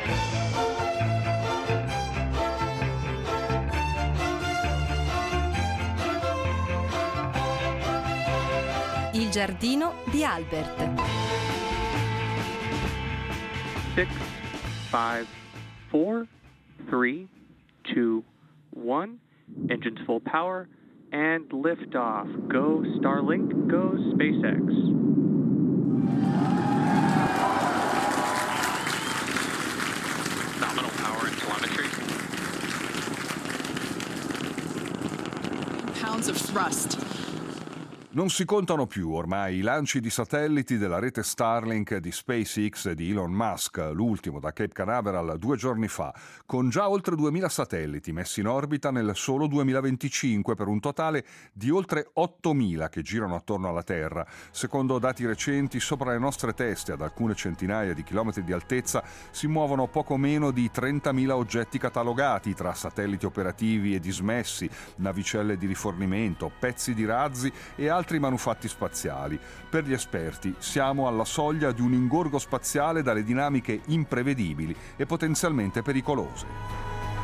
Il giardino di Albert. 6, 5, 4, 3, 2, 1. Engines full power and liftoff. Go Starlink, go SpaceX. Nominal power and telemetry. Pounds of thrust. Non si contano più ormai i lanci di satelliti della rete Starlink di SpaceX e di Elon Musk, l'ultimo da Cape Canaveral 2 giorni fa, con già oltre 2000 satelliti messi in orbita nel solo 2025 per un totale di oltre 8000 che girano attorno alla Terra. Secondo dati recenti, sopra le nostre teste, ad alcune centinaia di chilometri di altezza, si muovono poco meno di 30.000 oggetti catalogati tra satelliti operativi e dismessi, navicelle di rifornimento, pezzi di razzi e altri manufatti spaziali. Per gli esperti siamo alla soglia di un ingorgo spaziale dalle dinamiche imprevedibili e potenzialmente pericolose.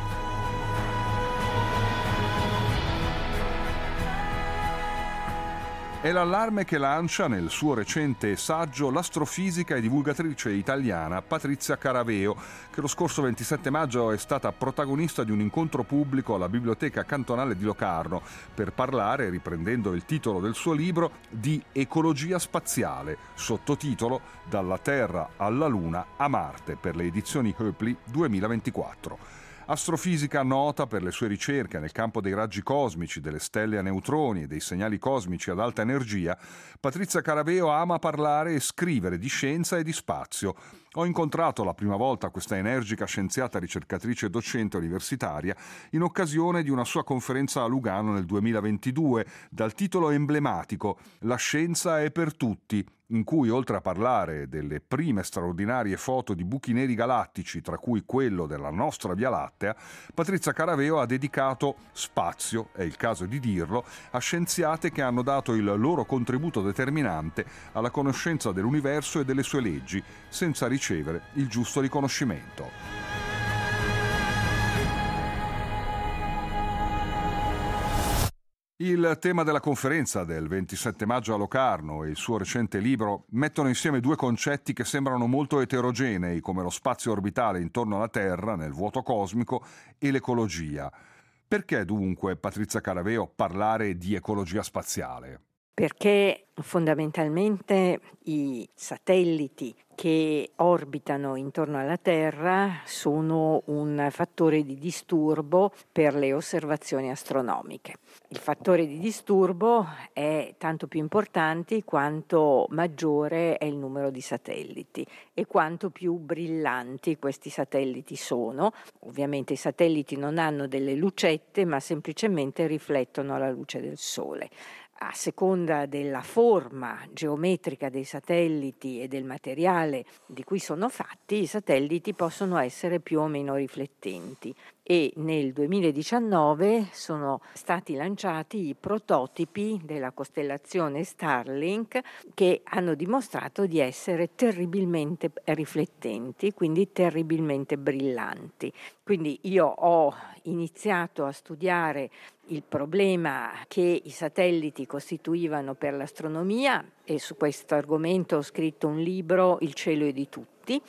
È l'allarme che lancia nel suo recente saggio l'astrofisica e divulgatrice italiana Patrizia Caraveo, che lo scorso 27 maggio è stata protagonista di un incontro pubblico alla Biblioteca Cantonale di Locarno per parlare, riprendendo il titolo del suo libro, di ecologia spaziale, sottotitolo Dalla Terra alla Luna a Marte, per le edizioni Hoepli 2024. Astrofisica nota per le sue ricerche nel campo dei raggi cosmici, delle stelle a neutroni e dei segnali cosmici ad alta energia, Patrizia Caraveo ama parlare e scrivere di scienza e di spazio. Ho incontrato la prima volta questa energica scienziata ricercatrice e docente universitaria in occasione di una sua conferenza a Lugano nel 2022, dal titolo emblematico La scienza è per tutti, in cui, oltre a parlare delle prime straordinarie foto di buchi neri galattici, tra cui quello della nostra Via Lattea, Patrizia Caraveo ha dedicato spazio, è il caso di dirlo, a scienziate che hanno dato il loro contributo determinante alla conoscenza dell'universo e delle sue leggi, senza ricevere il giusto riconoscimento. Il tema della conferenza del 27 maggio a Locarno e il suo recente libro mettono insieme due concetti che sembrano molto eterogenei, come lo spazio orbitale intorno alla Terra, nel vuoto cosmico, e l'ecologia. Perché dunque, Patrizia Caraveo, parlare di ecologia spaziale? Perché fondamentalmente i satelliti che orbitano intorno alla Terra sono un fattore di disturbo per le osservazioni astronomiche. Il fattore di disturbo è tanto più importante quanto maggiore è il numero di satelliti e quanto più brillanti questi satelliti sono. Ovviamente i satelliti non hanno delle lucette, ma semplicemente riflettono la luce del Sole. A seconda della forma geometrica dei satelliti e del materiale di cui sono fatti, i satelliti possono essere più o meno riflettenti e nel 2019 sono stati lanciati i prototipi della costellazione Starlink che hanno dimostrato di essere terribilmente riflettenti, quindi terribilmente brillanti. Quindi io ho iniziato a studiare il problema che i satelliti costituivano per l'astronomia e su questo argomento ho scritto un libro, Il cielo è di tutti,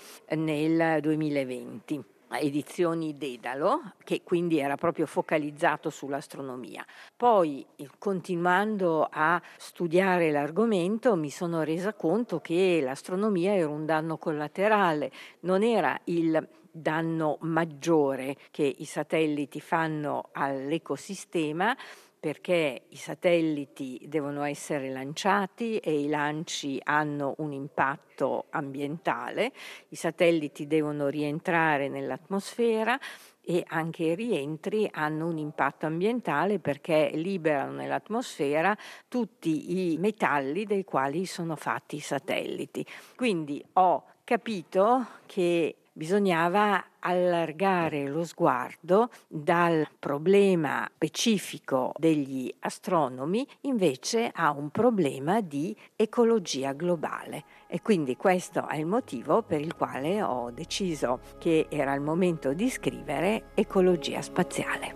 nel 2020. Edizioni Dedalo, che quindi era proprio focalizzato sull'astronomia. Poi, continuando a studiare l'argomento, mi sono resa conto che l'astronomia era un danno collaterale, non era il danno maggiore che i satelliti fanno all'ecosistema, perché i satelliti devono essere lanciati e i lanci hanno un impatto ambientale, i satelliti devono rientrare nell'atmosfera e anche i rientri hanno un impatto ambientale perché liberano nell'atmosfera tutti i metalli dei quali sono fatti i satelliti. Quindi ho capito che bisognava allargare lo sguardo dal problema specifico degli astronomi invece a un problema di ecologia globale. E quindi questo è il motivo per il quale ho deciso che era il momento di scrivere ecologia spaziale.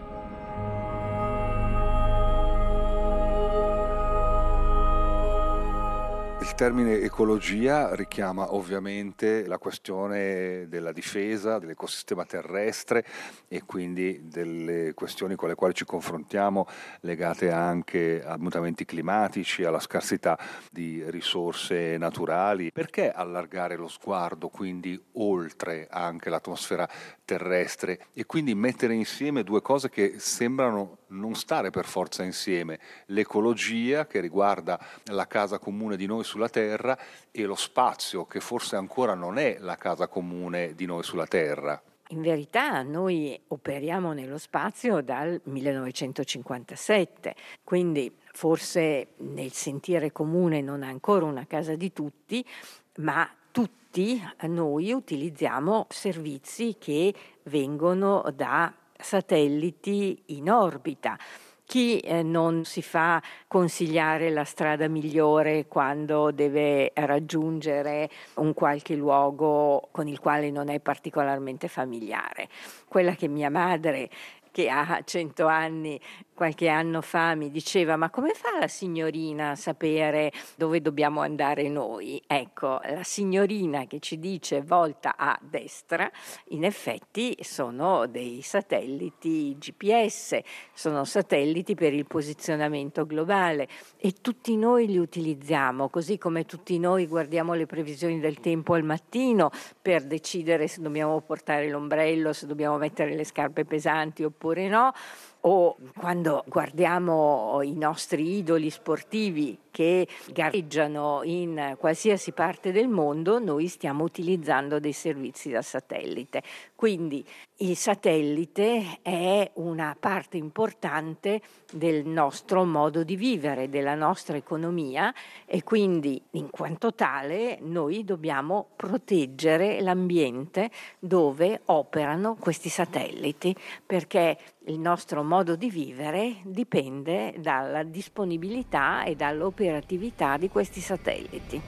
Il termine ecologia richiama ovviamente la questione della difesa dell'ecosistema terrestre e quindi delle questioni con le quali ci confrontiamo legate anche a mutamenti climatici, alla scarsità di risorse naturali. Perché allargare lo sguardo quindi oltre anche l'atmosfera terrestre e quindi mettere insieme due cose che sembrano non stare per forza insieme: l'ecologia che riguarda la casa comune di noi sulla Terra e lo spazio che forse ancora non è la casa comune di noi sulla Terra. In verità noi operiamo nello spazio dal 1957, quindi forse nel sentire comune non è ancora una casa di tutti, ma tutti noi utilizziamo servizi che vengono da satelliti in orbita. Chi non si fa consigliare la strada migliore quando deve raggiungere un qualche luogo con il quale non è particolarmente familiare? Quella che mia madre, che ha 100 anni, qualche anno fa mi diceva: ma come fa la signorina a sapere dove dobbiamo andare noi? Ecco, la signorina che ci dice volta a destra, in effetti sono dei satelliti GPS, sono satelliti per il posizionamento globale e tutti noi li utilizziamo, così come tutti noi guardiamo le previsioni del tempo al mattino per decidere se dobbiamo portare l'ombrello, se dobbiamo mettere le scarpe pesanti oppure no, o quando guardiamo i nostri idoli sportivi che gareggiano in qualsiasi parte del mondo, noi stiamo utilizzando dei servizi da satellite. Quindi il satellite è una parte importante del nostro modo di vivere, della nostra economia, e quindi in quanto tale noi dobbiamo proteggere l'ambiente dove operano questi satelliti, perché il nostro modo di vivere dipende dalla disponibilità e dall'operatività di questi satelliti.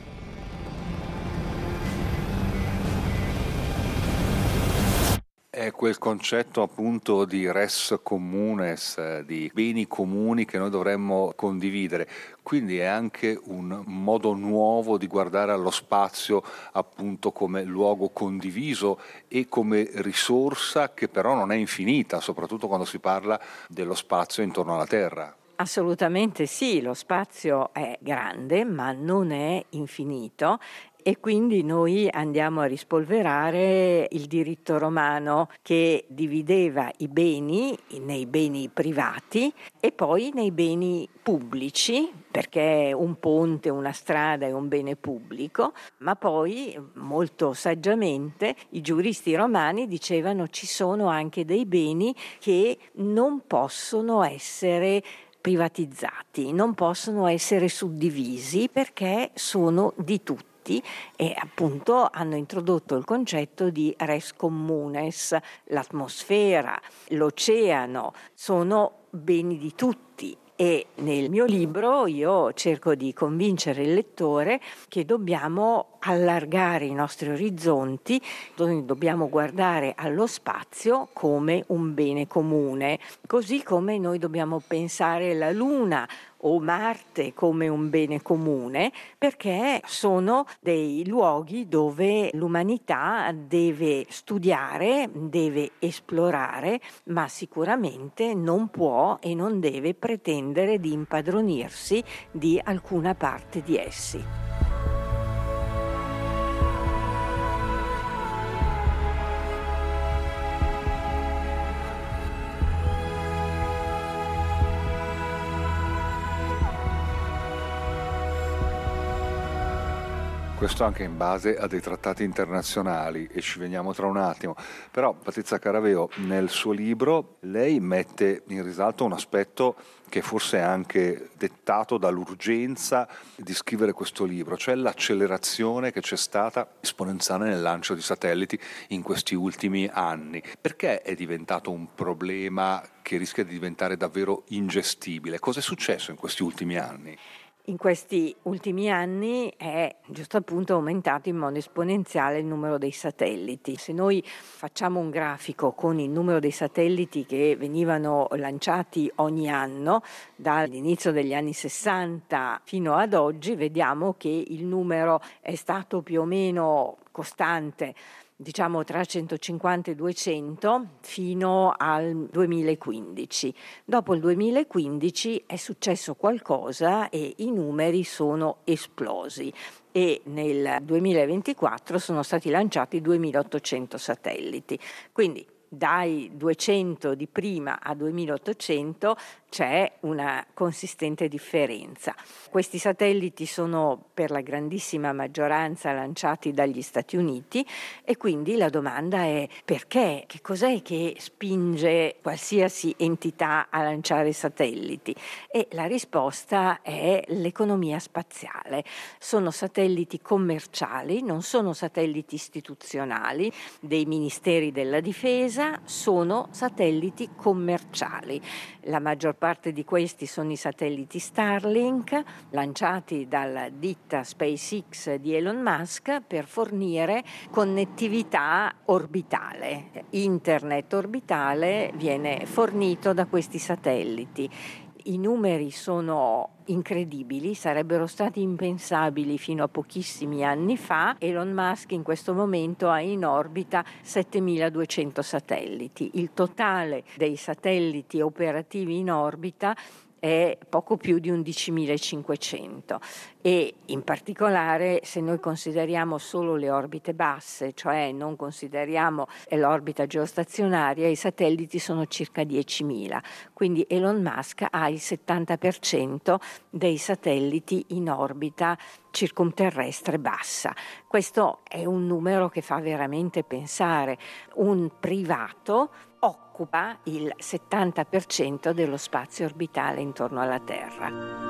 È quel concetto appunto di res communes, di beni comuni che noi dovremmo condividere. Quindi è anche un modo nuovo di guardare allo spazio appunto come luogo condiviso e come risorsa che però non è infinita, soprattutto quando si parla dello spazio intorno alla Terra. Assolutamente sì, lo spazio è grande ma non è infinito. E quindi noi andiamo a rispolverare il diritto romano che divideva i beni nei beni privati e poi nei beni pubblici, perché un ponte, una strada è un bene pubblico, ma poi molto saggiamente i giuristi romani dicevano ci sono anche dei beni che non possono essere privatizzati, non possono essere suddivisi perché sono di tutti. E appunto hanno introdotto il concetto di res communes, l'atmosfera, l'oceano, sono beni di tutti. E nel mio libro io cerco di convincere il lettore che dobbiamo allargare i nostri orizzonti, dobbiamo guardare allo spazio come un bene comune, così come noi dobbiamo pensare la Luna o Marte come un bene comune, perché sono dei luoghi dove l'umanità deve studiare, deve esplorare, ma sicuramente non può e non deve pretendere di impadronirsi di alcuna parte di essi. Questo anche in base a dei trattati internazionali, e ci veniamo tra un attimo. Però Patrizia Caraveo, nel suo libro lei mette in risalto un aspetto che forse è anche dettato dall'urgenza di scrivere questo libro, cioè l'accelerazione che c'è stata esponenziale nel lancio di satelliti in questi ultimi anni. Perché è diventato un problema che rischia di diventare davvero ingestibile? Cosa è successo in questi ultimi anni? In questi ultimi anni è giusto appunto aumentato in modo esponenziale il numero dei satelliti. Se noi facciamo un grafico con il numero dei satelliti che venivano lanciati ogni anno, dall'inizio degli anni 60 fino ad oggi, vediamo che il numero è stato più o meno costante, diciamo tra 150 e 200 fino al 2015. Dopo il 2015 è successo qualcosa e i numeri sono esplosi e nel 2024 sono stati lanciati 2800 satelliti. Quindi dai 200 di prima a 2800 c'è una consistente differenza. Questi satelliti sono per la grandissima maggioranza lanciati dagli Stati Uniti e quindi la domanda è perché? Che cos'è che spinge qualsiasi entità a lanciare satelliti? E la risposta è l'economia spaziale. Sono satelliti commerciali, non sono satelliti istituzionali dei ministeri della difesa, sono satelliti commerciali. La maggior parte di questi sono i satelliti Starlink lanciati dalla ditta SpaceX di Elon Musk per fornire connettività orbitale. Internet orbitale viene fornito da questi satelliti. I numeri sono incredibili, sarebbero stati impensabili fino a pochissimi anni fa. Elon Musk in questo momento ha in orbita 7200 satelliti. Il totale dei satelliti operativi in orbita è poco più di 11.500 e in particolare se noi consideriamo solo le orbite basse, cioè non consideriamo l'orbita geostazionaria, i satelliti sono circa 10.000, quindi Elon Musk ha il 70% dei satelliti in orbita circumterrestre bassa. Questo è un numero che fa veramente pensare. Un privato occupa il 70% dello spazio orbitale intorno alla Terra.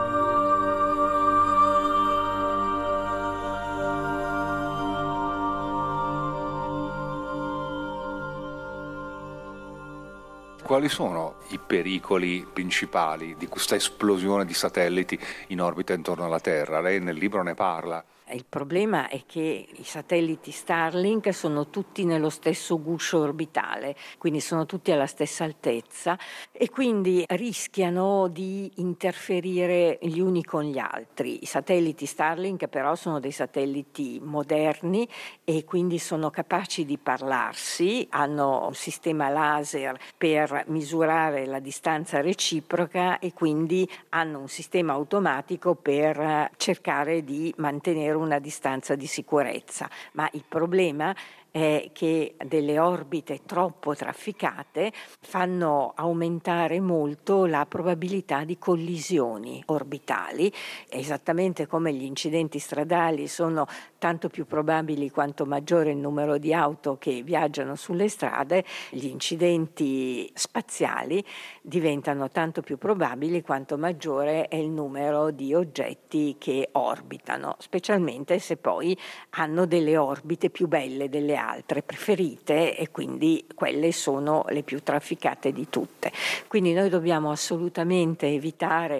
Quali sono i pericoli principali di questa esplosione di satelliti in orbita intorno alla Terra? Lei nel libro ne parla. Il problema è che i satelliti Starlink sono tutti nello stesso guscio orbitale, quindi sono tutti alla stessa altezza e quindi rischiano di interferire gli uni con gli altri. I satelliti Starlink però sono dei satelliti moderni e quindi sono capaci di parlarsi, hanno un sistema laser per misurare la distanza reciproca e quindi hanno un sistema automatico per cercare di mantenere una distanza di sicurezza, ma il problema è che delle orbite troppo trafficate fanno aumentare molto la probabilità di collisioni orbitali, esattamente come gli incidenti stradali sono tanto più probabili quanto maggiore il numero di auto che viaggiano sulle strade, gli incidenti spaziali diventano tanto più probabili quanto maggiore è il numero di oggetti che orbitano, specialmente se poi hanno delle orbite più belle delle altre preferite e quindi quelle sono le più trafficate di tutte. Quindi noi dobbiamo assolutamente evitare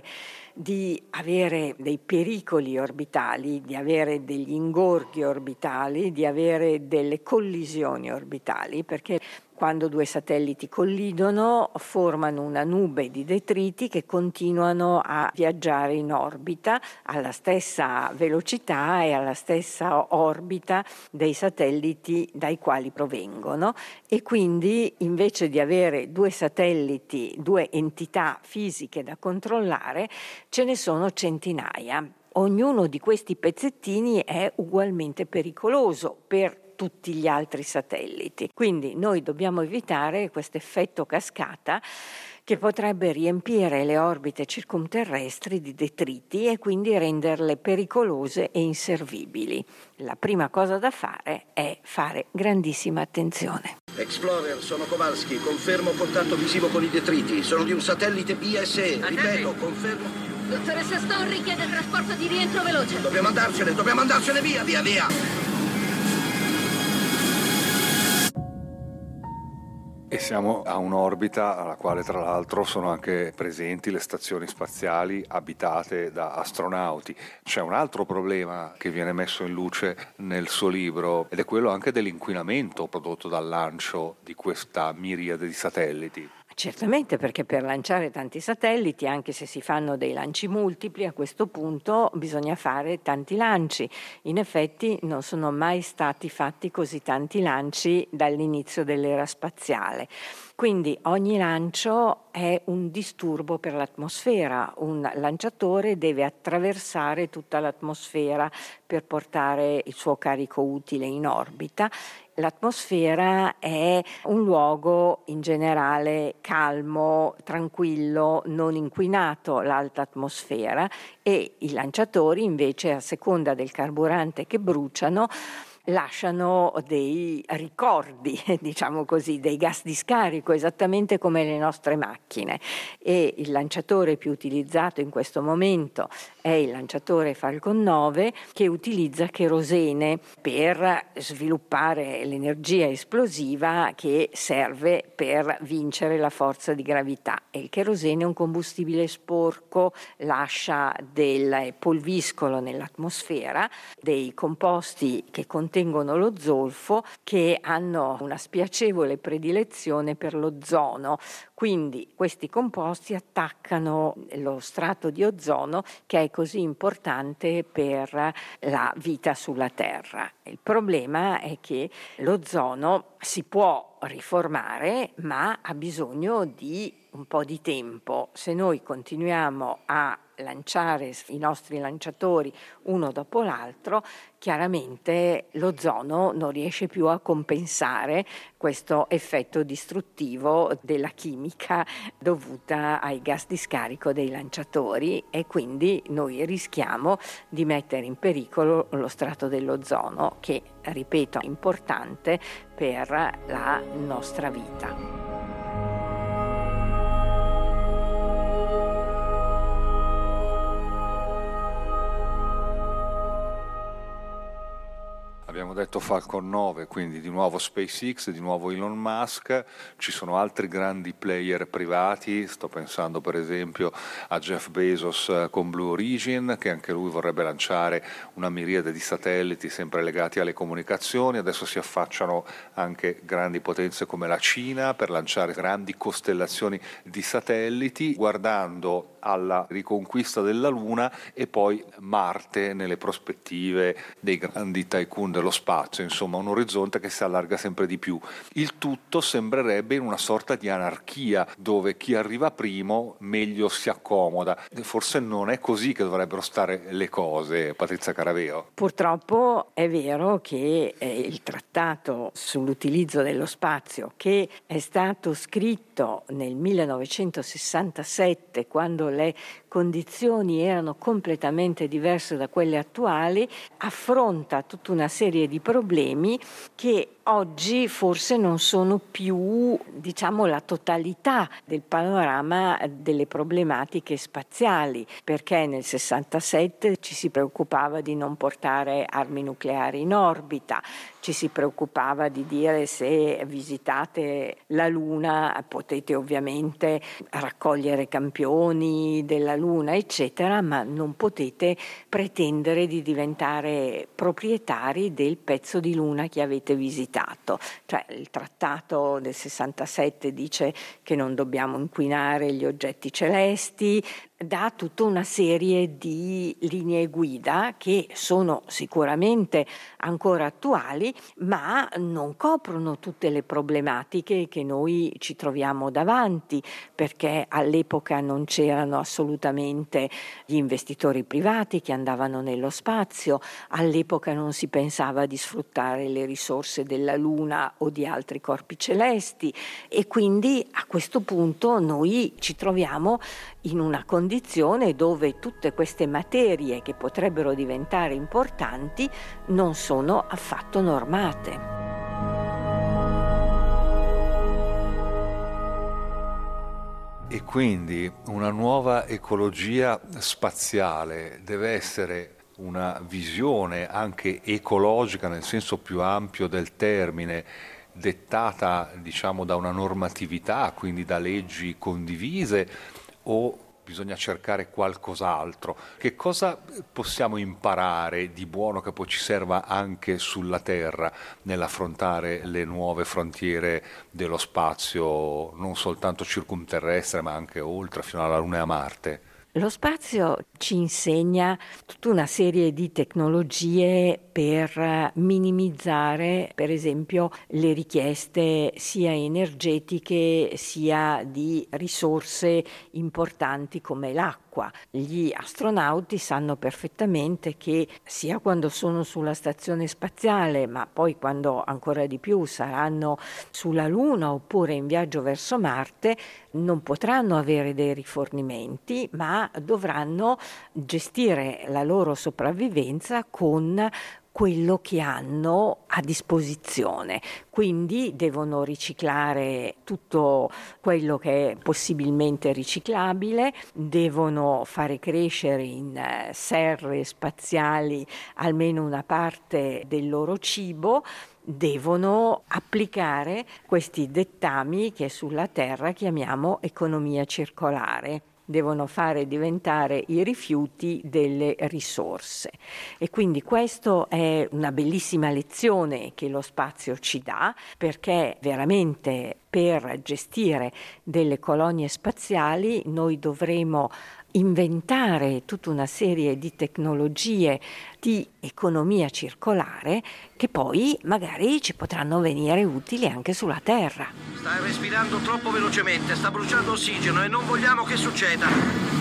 di avere dei pericoli orbitali, di avere degli ingorghi orbitali, di avere delle collisioni orbitali, perché quando due satelliti collidono formano una nube di detriti che continuano a viaggiare in orbita alla stessa velocità e alla stessa orbita dei satelliti dai quali provengono e quindi invece di avere due satelliti, due entità fisiche da controllare, ce ne sono centinaia. Ognuno di questi pezzettini è ugualmente pericoloso per tutti gli altri satelliti. Quindi noi dobbiamo evitare questo effetto cascata che potrebbe riempire le orbite circumterrestri di detriti e quindi renderle pericolose e inservibili. La prima cosa da fare è fare grandissima attenzione. Explorer, sono Kowalski, confermo contatto visivo con i detriti, sono di un satellite BSE, ripeto, confermo. Dottoressa Stone richiede trasporto di rientro veloce. Dobbiamo andarcene, via! E siamo a un'orbita alla quale tra l'altro sono anche presenti le stazioni spaziali abitate da astronauti. C'è un altro problema che viene messo in luce nel suo libro ed è quello anche dell'inquinamento prodotto dal lancio di questa miriade di satelliti. Certamente, perché per lanciare tanti satelliti, anche se si fanno dei lanci multipli, a questo punto bisogna fare tanti lanci. In effetti non sono mai stati fatti così tanti lanci dall'inizio dell'era spaziale. Quindi ogni lancio è un disturbo per l'atmosfera. Un lanciatore deve attraversare tutta l'atmosfera per portare il suo carico utile in orbita. L'atmosfera è un luogo in generale calmo, tranquillo, non inquinato, l'alta atmosfera, e i lanciatori invece, a seconda del carburante che bruciano, lasciano dei ricordi, diciamo così, dei gas di scarico, esattamente come le nostre macchine. E il lanciatore più utilizzato in questo momento è il lanciatore Falcon 9, che utilizza cherosene per sviluppare l'energia esplosiva che serve per vincere la forza di gravità. E il cherosene è un combustibile sporco, lascia del polviscolo nell'atmosfera, dei composti che contengono lo zolfo, che hanno una spiacevole predilezione per l'ozono. Quindi questi composti attaccano lo strato di ozono, che è così importante per la vita sulla Terra. Il problema è che l'ozono si può riformare, ma ha bisogno di un po' di tempo. Se noi continuiamo a lanciare i nostri lanciatori uno dopo l'altro, chiaramente l'ozono non riesce più a compensare questo effetto distruttivo della chimica dovuta ai gas di scarico dei lanciatori, e quindi noi rischiamo di mettere in pericolo lo strato dell'ozono, che, ripeto, è importante per la nostra vita. Abbiamo detto Falcon 9, quindi di nuovo SpaceX, di nuovo Elon Musk. Ci sono altri grandi player privati, sto pensando per esempio a Jeff Bezos con Blue Origin, che anche lui vorrebbe lanciare una miriade di satelliti sempre legati alle comunicazioni. Adesso si affacciano anche grandi potenze come la Cina per lanciare grandi costellazioni di satelliti, guardando alla riconquista della Luna e poi Marte nelle prospettive dei grandi tycoon dello spazio, insomma un orizzonte che si allarga sempre di più. Il tutto sembrerebbe in una sorta di anarchia, dove chi arriva primo meglio si accomoda. Forse non è così che dovrebbero stare le cose, Patrizia Caraveo. Purtroppo è vero che il trattato sull'utilizzo dello spazio, che è stato scritto nel 1967, quando le condizioni erano completamente diverse da quelle attuali, affronta tutta una serie di problemi che oggi forse non sono più, diciamo, la totalità del panorama delle problematiche spaziali, perché nel 67 ci si preoccupava di non portare armi nucleari in orbita, ci si preoccupava di dire: se visitate la Luna potete ovviamente raccogliere campioni della Luna, eccetera, ma non potete pretendere di diventare proprietari del pezzo di Luna che avete visitato. Cioè, il trattato del 67 dice che non dobbiamo inquinare gli oggetti celesti, dà tutta una serie di linee guida che sono sicuramente ancora attuali, ma non coprono tutte le problematiche che noi ci troviamo davanti, perché all'epoca non c'erano assolutamente gli investitori privati che andavano nello spazio, all'epoca non si pensava di sfruttare le risorse della Luna o di altri corpi celesti, e quindi a questo punto noi ci troviamo in una condizione dove tutte queste materie che potrebbero diventare importanti non sono affatto normate. E quindi una nuova ecologia spaziale deve essere una visione anche ecologica nel senso più ampio del termine, dettata diciamo da una normatività, quindi da leggi condivise, o bisogna cercare qualcos'altro? Che cosa possiamo imparare di buono che poi ci serva anche sulla Terra nell'affrontare le nuove frontiere dello spazio, non soltanto circumterrestre ma anche oltre, fino alla Luna e a Marte? Lo spazio ci insegna tutta una serie di tecnologie per minimizzare, per esempio, le richieste sia energetiche sia di risorse importanti come l'acqua. Gli astronauti sanno perfettamente che sia quando sono sulla stazione spaziale, ma poi quando ancora di più saranno sulla Luna oppure in viaggio verso Marte, non potranno avere dei rifornimenti, ma dovranno gestire la loro sopravvivenza con quello che hanno a disposizione. Quindi devono riciclare tutto quello che è possibilmente riciclabile, devono fare crescere in serre spaziali almeno una parte del loro cibo, devono applicare questi dettami che sulla Terra chiamiamo economia circolare. Devono fare diventare i rifiuti delle risorse, e quindi questo è una bellissima lezione che lo spazio ci dà, perché veramente per gestire delle colonie spaziali noi dovremo inventare tutta una serie di tecnologie di economia circolare che poi magari ci potranno venire utili anche sulla Terra. Stai respirando troppo velocemente, sta bruciando ossigeno e non vogliamo che succeda.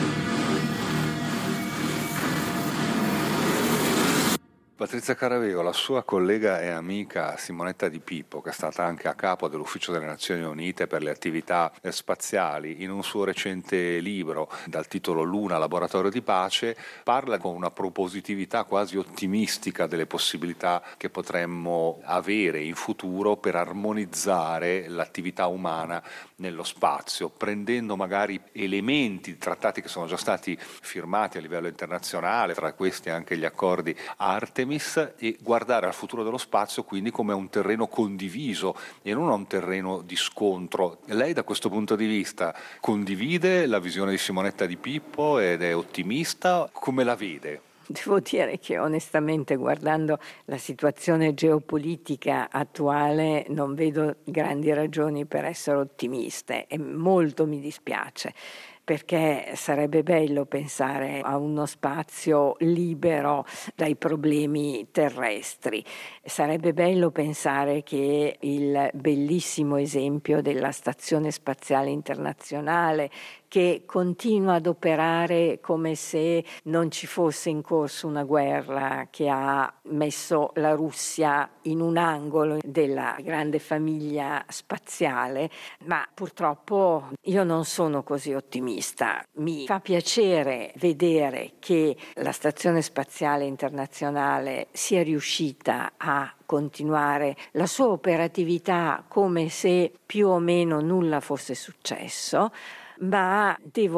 Patrizia Caraveo, la sua collega e amica Simonetta Di Pippo, che è stata anche a capo dell'Ufficio delle Nazioni Unite per le attività spaziali, in un suo recente libro dal titolo Luna, laboratorio di pace, parla con una propositività quasi ottimistica delle possibilità che potremmo avere in futuro per armonizzare l'attività umana nello spazio, prendendo magari elementi di trattati che sono già stati firmati a livello internazionale, tra questi anche gli accordi Artemis, e guardare al futuro dello spazio quindi come a un terreno condiviso e non a un terreno di scontro. Lei da questo punto di vista condivide la visione di Simonetta Di Pippo ed è ottimista? Come la vede? Devo dire che onestamente, guardando la situazione geopolitica attuale, non vedo grandi ragioni per essere ottimiste e molto mi dispiace, perché sarebbe bello pensare a uno spazio libero dai problemi terrestri. Sarebbe bello pensare che il bellissimo esempio della Stazione Spaziale Internazionale, che continua ad operare come se non ci fosse in corso una guerra che ha messo la Russia in un angolo della grande famiglia spaziale, ma purtroppo io non sono così ottimista. Mi fa piacere vedere che la Stazione Spaziale Internazionale sia riuscita a continuare la sua operatività come se più o meno nulla fosse successo, ma devo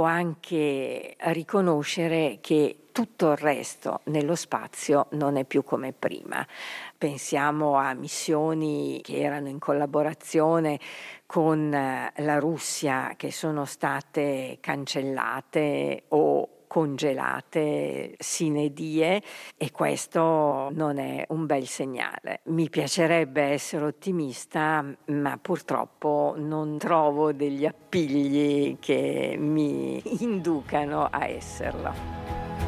anche riconoscere che tutto il resto nello spazio non è più come prima. Pensiamo a missioni che erano in collaborazione con la Russia che sono state cancellate o congelate sine die, e questo non è un bel segnale. Mi piacerebbe essere ottimista, ma purtroppo non trovo degli appigli che mi inducano a esserlo.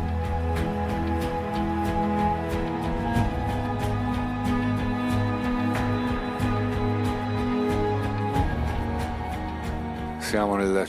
Siamo nel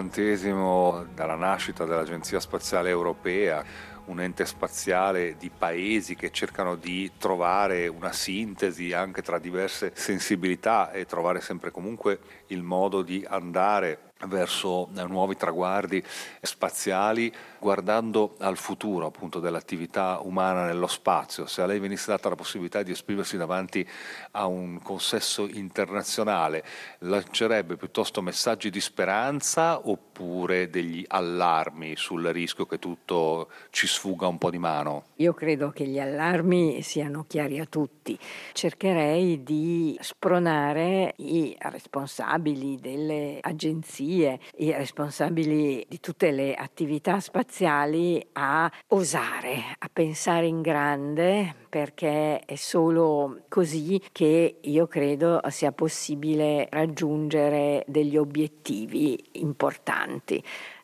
50° dalla nascita dell'Agenzia Spaziale Europea, un ente spaziale di paesi che cercano di trovare una sintesi anche tra diverse sensibilità e trovare sempre comunque il modo di andare verso nuovi traguardi spaziali, guardando al futuro appunto dell'attività umana nello spazio. Se a lei venisse data la possibilità di esprimersi davanti a un consesso internazionale, lancerebbe piuttosto messaggi di speranza oppure degli allarmi sul rischio che tutto ci sfugga un po' di mano? Io credo che gli allarmi siano chiari a tutti. Cercherei di spronare i responsabili delle agenzie, i responsabili di tutte le attività spaziali a osare, a pensare in grande, perché è solo così che io credo sia possibile raggiungere degli obiettivi importanti.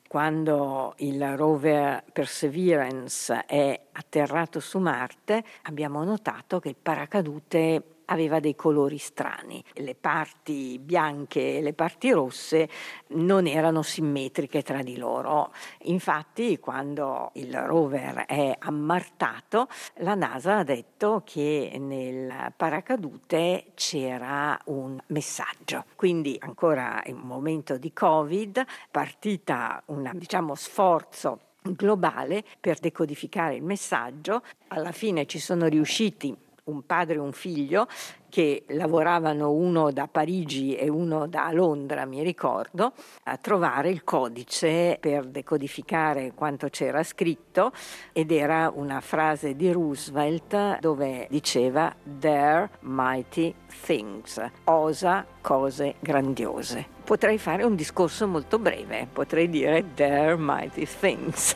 Quando il rover Perseverance è atterrato su Marte, abbiamo notato che il paracadute aveva dei colori strani. Le parti bianche e le parti rosse non erano simmetriche tra di loro. Infatti, quando il rover è ammartato, la NASA ha detto che nel paracadute c'era un messaggio. Quindi, ancora in un momento di Covid, partita un sforzo globale per decodificare il messaggio. Alla fine ci sono riusciti un padre e un figlio che lavoravano, uno da Parigi e uno da Londra, mi ricordo, a trovare il codice per decodificare quanto c'era scritto, ed era una frase di Roosevelt dove diceva "Dare mighty things", osa cose grandiose. Potrei fare un discorso molto breve, potrei dire "Dare mighty things".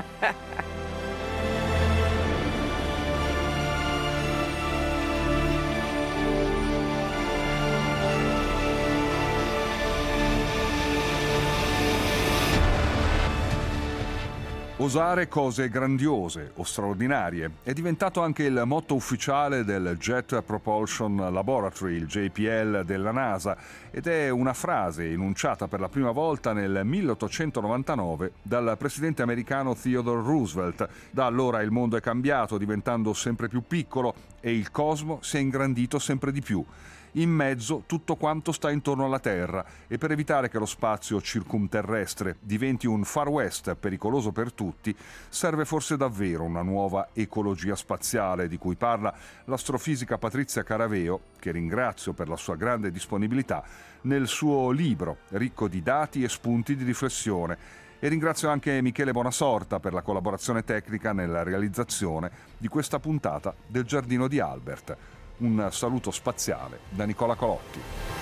Osare cose grandiose o straordinarie è diventato anche il motto ufficiale del Jet Propulsion Laboratory, il JPL della NASA, ed è una frase enunciata per la prima volta nel 1899 dal presidente americano Theodore Roosevelt. Da allora il mondo è cambiato, diventando sempre più piccolo, e il cosmo si è ingrandito sempre di più. In mezzo tutto quanto sta intorno alla Terra, e per evitare che lo spazio circumterrestre diventi un Far West pericoloso per tutti, serve forse davvero una nuova ecologia spaziale di cui parla l'astrofisica Patrizia Caraveo, che ringrazio per la sua grande disponibilità, nel suo libro ricco di dati e spunti di riflessione. E ringrazio anche Michele Bonasorta per la collaborazione tecnica nella realizzazione di questa puntata del Giardino di Albert. Un saluto spaziale da Nicola Colotti.